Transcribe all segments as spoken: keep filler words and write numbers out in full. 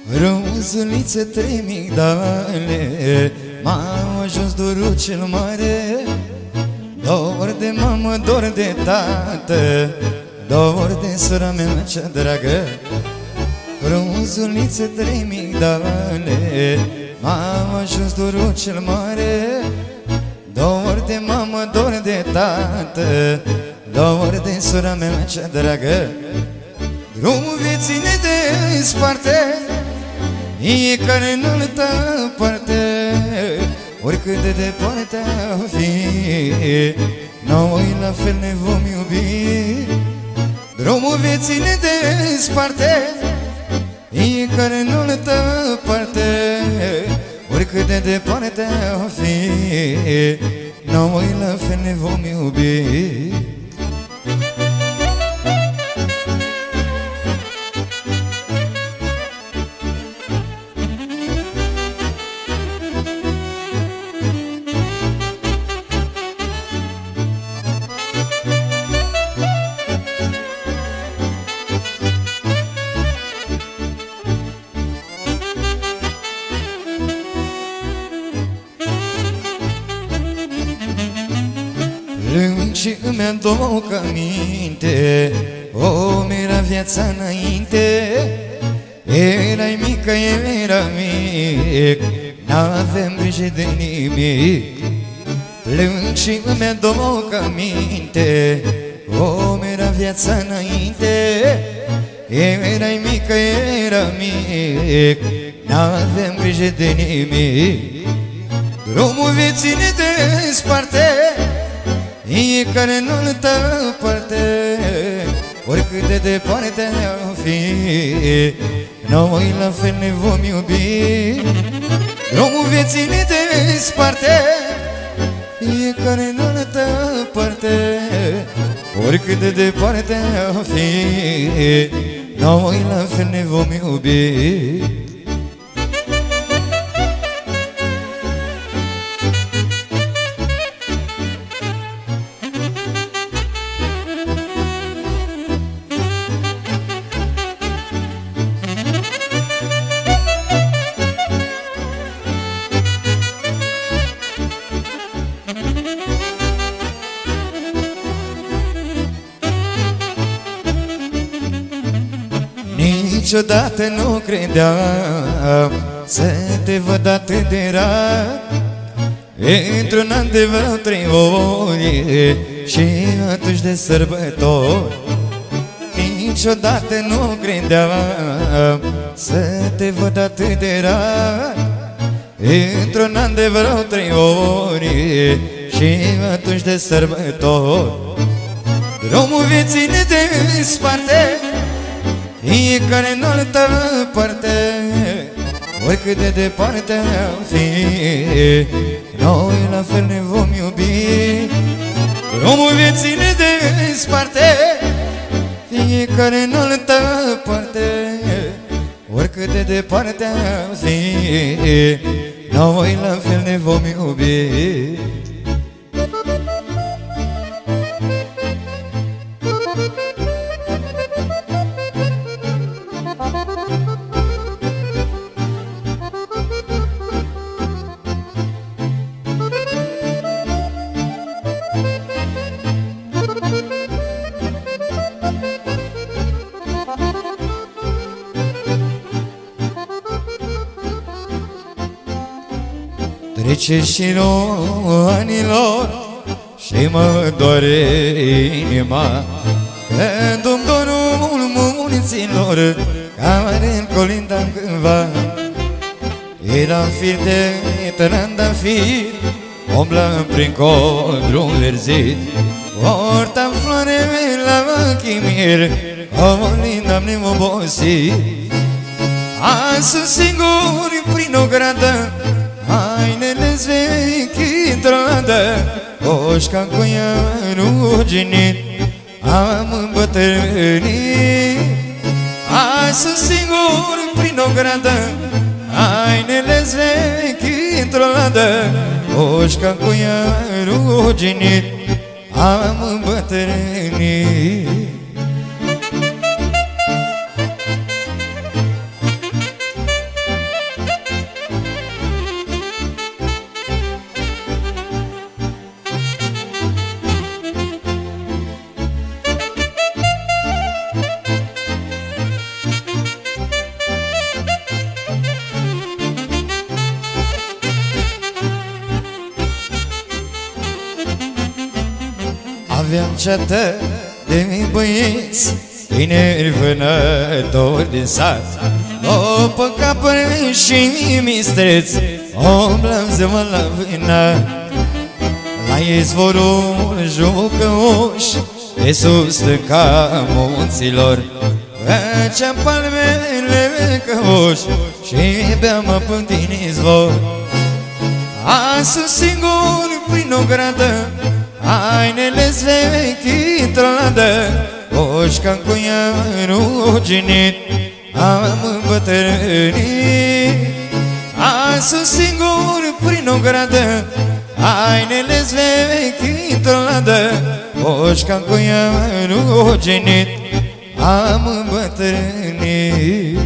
Rozuliță trei migdale, m-am ajuns dorul cel mare. Dor de mamă, dor de tată, dor de sora mea cea dragă. Rozuliță trei migdale, m-am ajuns dorul cel mare. Dor de mamă, dor de tată, dor de sora mea cea dragă. Drumul vieții ne desparte, fiecare în altă parte. Oricât de departe o fi, noi la fel ne vom iubi. Drumul vieții ne desparte, fiecare în altă parte. Oricât de departe o fi, noi la fel ne vom iubi. Plâng și îmi aduc aminte, om era viața înainte. Erai mică, era mic, n-avem grijă de nimic. Plâng și îmi aduc aminte, om era viața înainte. Erai mică, era mic, n-avem grijă de nimic. Drumul vieții ne desparte, fiecare în altă parte. Oricât de departe o fi, noi la fel ne vom iubi. Drumul vieții ne desparte, fiecare în altă parte. Oricât de departe o fi, noi la fel ne vom iubi. Niciodată nu credeam să te văd atât de rar. Într-un an de vreo trei ori și atunci de sărbători. Niciodată nu credeam să te văd atât de rar. Într-un an de vreo trei ori și atunci de sărbători. Drumul vieții ne desparte, fiecare în altă parte. Oricât de departe am fi, noi la fel ne vom iubi. Drumul vieții ne desparte, fiecare în altă parte. Oricât de departe am fi, noi la fel ne vom iubi. Trece și anilor și mă doare inima, când-mi dorul mulților care-n colindam cândva. Eram fir de trandafir, umblam prin codru verzit, portam floare la chimir, colindam neobosit. Azi sunt singur prin o gradă, hainele-s vechi într-o ladă, coșca cu ea ruginit, am îmbătrânit. Azi sunt singur prin o gradă, hainele-s vechi într-o ladă, coșca cu ea ruginit, am îmbătrânit. Aveam ceată de băieți tineri vânători din sat, după capări și mistreți umblam ziua la vână. La izvorul jucăuș de sus stânca munților făceam palmele căuș și beam apă din izvor. Asu singur prin o gradă, hainele-s vechi într-o ladă, Oșca-n cu ea ruginit, am îmbătrânit. Asu singur prin o gradă, hainele-s vechi într-o ladă, Oșca-n cu ea ruginit, am îmbătrânit.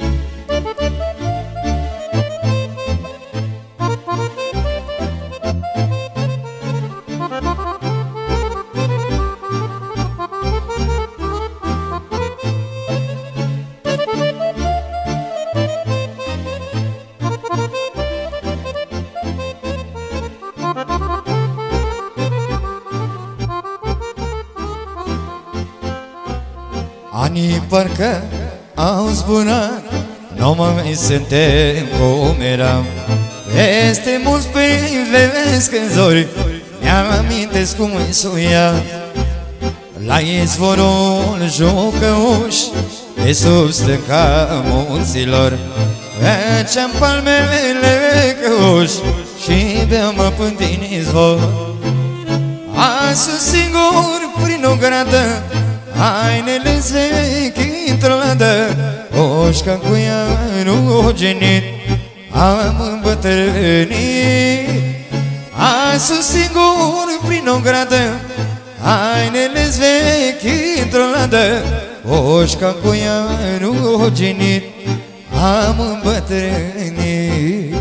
Anii parcă au zburat, nu mai suntem cum eram. Peste mulți privesc în zori, mi-am amintesc cum îi suia. La izvorul jucăuș de sub stânca munților făceam palmele căuș și beam apă din izvor. Asu singur prin o gradă, hainele-s vechi într-o ladă, Oșca cu ea ruginit, am îmbătrânit. Asu singur prin o gradă, hainele-s vechi într-o ladă, Oșca cu ea ruginit, am îmbătrânit.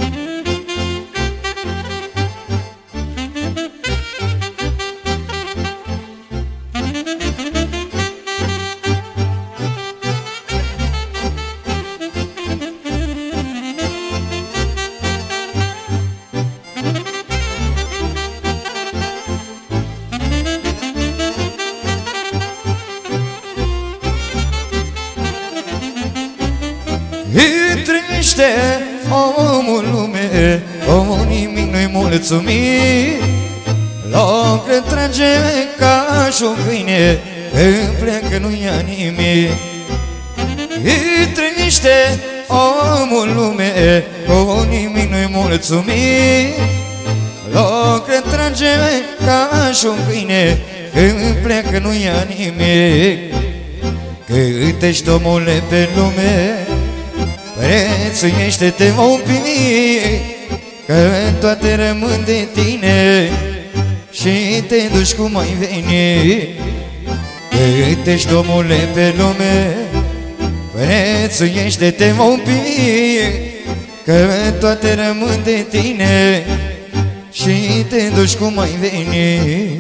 Trăiește omul lume, omul nimic nu-i mulțumit. Loc îl trage ca și-o câine, când pleacă nu ia nimic. Trăiește omul lume, omul nimic nu-i mulțumit. Loc îl trage ca și-o câine, când pleacă nu ia nimic. Cât ești omule pe lume, prețuiește-te un pic, că toate rămân de tine și te duci cum ai venit. Cât ești omule pe lume, prețuiește-te un pic, că toate rămân de tine și te duci cum ai venit.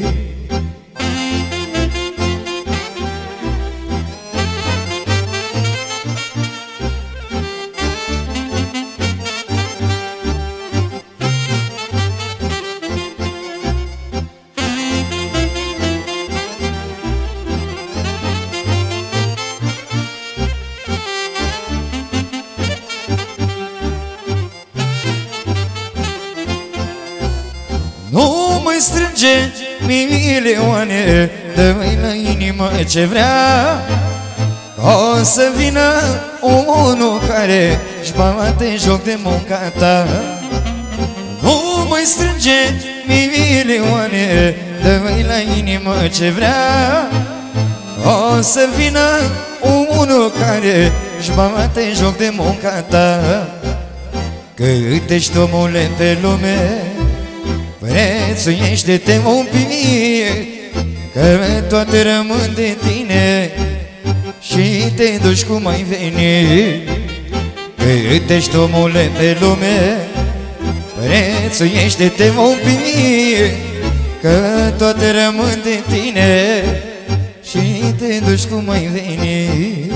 Nu mai strânge milioane, dă-mi la inimă ce vrea, o să vină unul care își bate joc de munca ta. Nu mai strânge milioane, dă-mi la inimă ce vrea, o să vină unul care își bate joc de munca ta. Cât ești omule pe lume, prețuiește-te un pic, că toate rămân de tine și te duci cum ai venit. Cât ești omule pe lume, prețuiește-te un pic, că toate rămân de tine și te duci cum ai venit.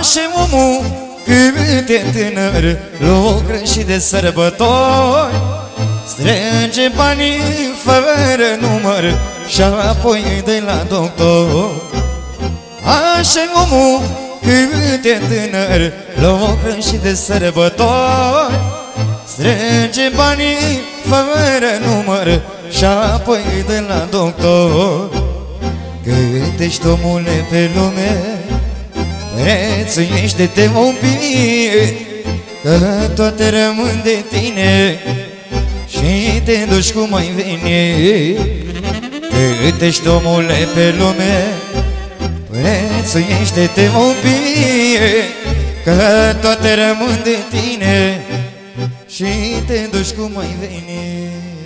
Așa omul cât e tânăr, lucră și de sărbători, strânge banii fără număr și apoi îi dă la doctor. Așa omul cât e tânăr, lucră și de sărbători, strânge banii fără număr și apoi îi dă la doctor. Cât ești omule pe lume, prețuiește-te un pic, că toate rămân de tine și te duci cum ai venit. Cât ești omule pe lume, prețuiește-te un pic, că toate rămân de tine și te duci cum ai venit.